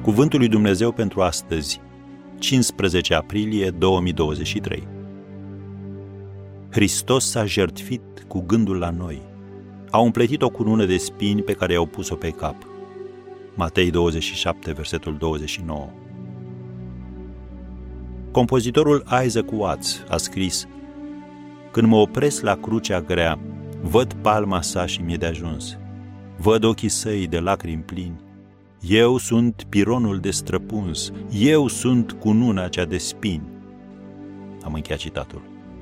Cuvântul lui Dumnezeu pentru astăzi, 15 aprilie 2023. Hristos s-a jertfit cu gândul la noi. A împletit o cunună de spini pe care i-au pus-o pe cap. Matei 27, versetul 29. Compozitorul Isaac Watts a scris: când mă opresc la crucea grea, văd palma sa și mi-e de ajuns. Văd ochii săi de lacrimi plini. Eu sunt pironul de străpuns, eu sunt cununa cea de spini. Am încheiat citatul.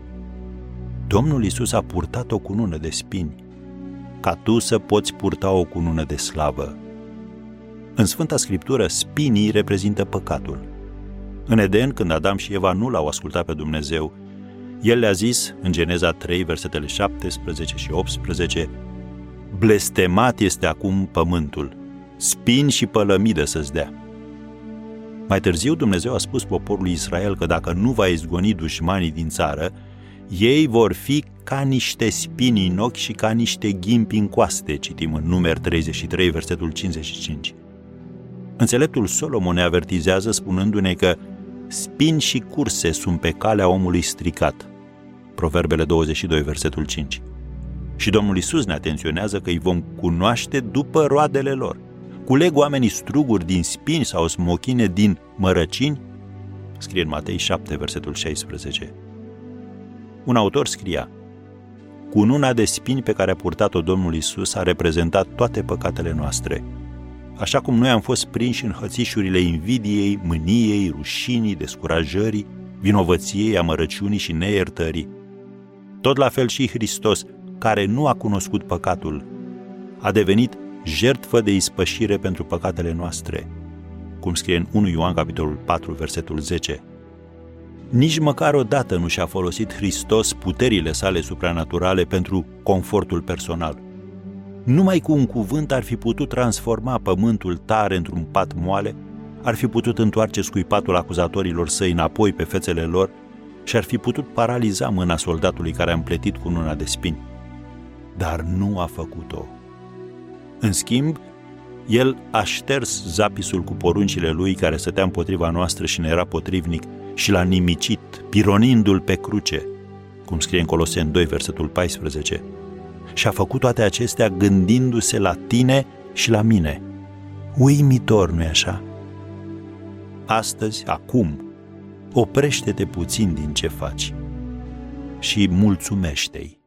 Domnul Iisus a purtat o cunună de spini, ca tu să poți purta o cunună de slavă. În Sfânta Scriptură, spinii reprezintă păcatul. În Eden, când Adam și Eva nu l-au ascultat pe Dumnezeu, El le-a zis, în Geneza 3, versetele 17 și 18, blestemat este acum pământul, spini și pălămidă să-ți dea. Mai târziu, Dumnezeu a spus poporului Israel că dacă nu va izgoni dușmanii din țară, ei vor fi ca niște spini în ochi și ca niște ghimpi în coaste, citim în Numeri 33, versetul 55. Înțeleptul Solomon ne avertizează spunându-ne că spini și curse sunt pe calea omului stricat, Proverbele 22, versetul 5. Și Domnul Iisus ne atenționează că îi vom cunoaște după roadele lor. Culeg oamenii struguri din spini sau smochine din mărăcini? Scrie în Matei 7, versetul 16. Un autor scria: cununa de spini pe care a purtat-o Domnul Iisus a reprezentat toate păcatele noastre. Așa cum noi am fost prinși în hățișurile invidiei, mâniei, rușinii, descurajării, vinovăției, amărăciunii și neiertării, tot la fel și Hristos, care nu a cunoscut păcatul, a devenit jertfă de ispășire pentru păcatele noastre, cum scrie în 1 Ioan capitolul 4, versetul 10. Nici măcar odată nu și-a folosit Hristos puterile sale supranaturale pentru confortul personal. Numai cu un cuvânt ar fi putut transforma pământul tare într-un pat moale, ar fi putut întoarce scuipatul acuzatorilor săi înapoi pe fețele lor și ar fi putut paraliza mâna soldatului care a împletit cununa de spini. Dar nu a făcut-o. În schimb, El a șters zapisul cu poruncile Lui care stătea împotriva noastră și ne era potrivnic și l-a nimicit, pironindu-l pe cruce, cum scrie în Coloseni 2, versetul 14. Și a făcut toate acestea gândindu-se la tine și la mine. Uimitor, nu-i așa? Astăzi, acum, oprește-te puțin din ce faci și mulțumește-i.